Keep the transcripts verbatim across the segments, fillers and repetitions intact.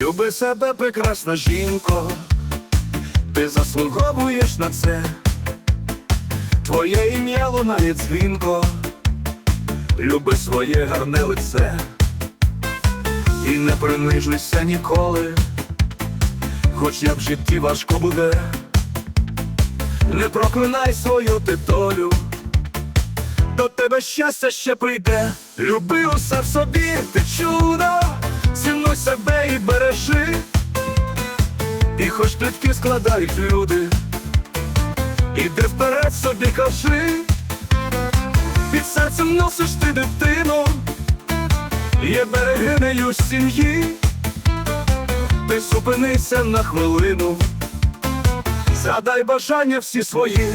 Люби себе, прекрасна жінко, ти заслуговуєш на це. Твоє ім'я лунає дзвінко, люби своє гарне лице. І не принижуйся ніколи, хоч як в житті важко буде. Не проклинай свою ти долю, до тебе щастя ще прийде. Люби усе в собі, ти чудо, цінуй себе і бережи. І хоч плітки складають люди, іди вперед собі кажи. Під серцем носиш ти дитину, є берегинею сім'ї. Ти зупинися на хвилину, задай бажання всі свої.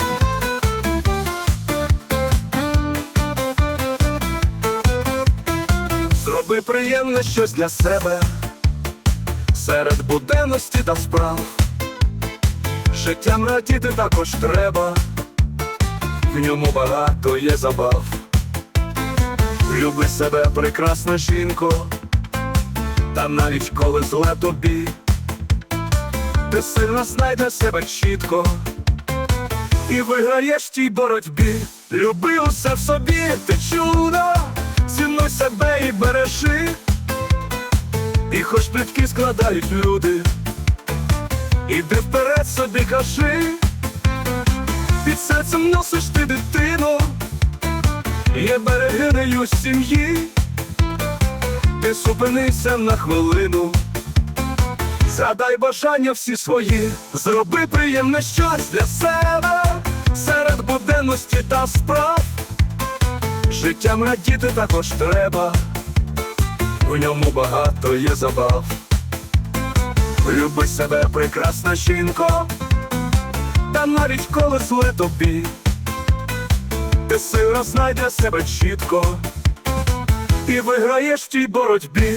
Зроби приємне щось для себе серед буденності та справ. Життям радіти також треба, в ньому багато є забав. Люби себе, прекрасна жінко, та навіть коли зле тобі, ти сильно знайдеш себе чітко і виграєш в тій боротьбі. Люби усе в собі, ти чудо, цінуй себе і бережи. І хоч плітки складають люди, іди вперед собі кажи. Під серцем носиш ти дитину, є берегинею сім'ї. Ти зупинися на хвилину, задай бажання всі свої. Зроби приємне щось для себе серед буденності та справ. Життям радіти також треба, в ньому багато є забав. Люби себе, прекрасна жінко, та навіть коли зле тобі, ти сила знайде себе чітко і виграєш в тій боротьбі.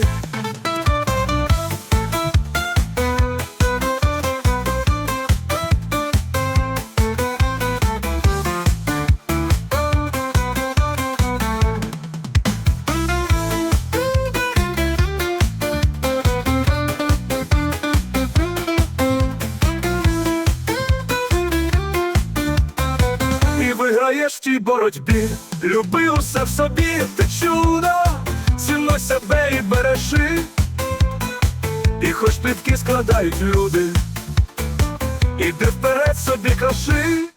Виграєш в тій боротьбі. Люби усе в собі, ти чудо, цінуй себе і бережи. І хоч плітки складають люди, іди вперед собі кажи.